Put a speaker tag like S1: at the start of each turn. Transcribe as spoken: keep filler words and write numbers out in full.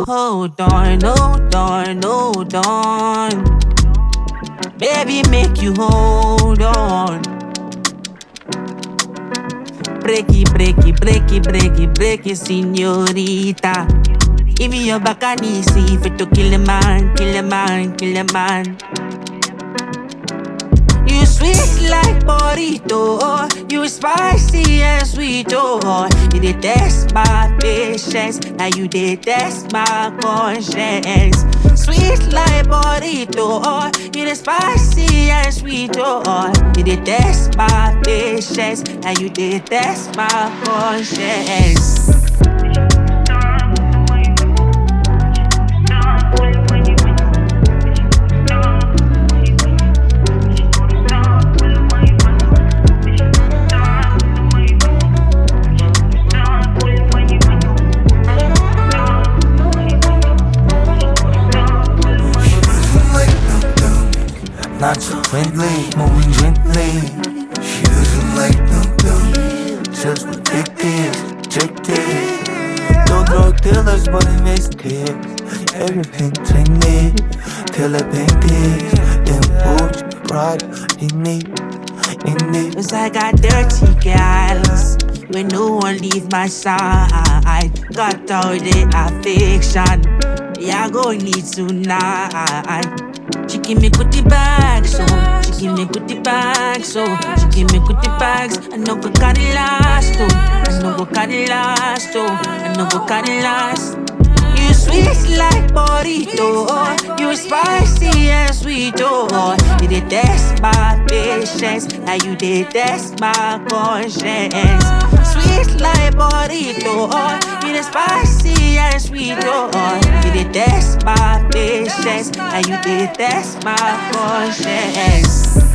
S1: hold on, hold on, hold on. Baby, make you hold on. Breaky, breaky, breaky, breaky, breaky, señorita. Give me your back and easy fit to kill a man, kill a man, kill a man. You sweet like burrito, you spicy and sweet, oh. You dey test my patience, now you dey test my conscience. Sweet like burrito, oh. You dey spicy and sweet, oh. You dey test my patience, now you dey test my conscience.
S2: Not too friendly, moving gently. She doesn't like them, them. Just addicted, rejected. No drug dealers, but it makes kids. Everything trendy, till I painted. Then put pride in me, in me.
S1: Cause I got dirty girls when no one leave my side. Got all the affection, yeah, I go need tonight. She give me goodie bags, so she give me goodie bags, so she give me goodie bags. I no go carry last, oh, I no go carry last, oh, I no go carry last. You sweet like burrito, oh. You spicy and sweet, oh. You dey test my patience, now you dey test my conscience. Sweet like burrito, oh. You dey spicy and sweet, oh. You dey test my patience, now you dey test my conscience.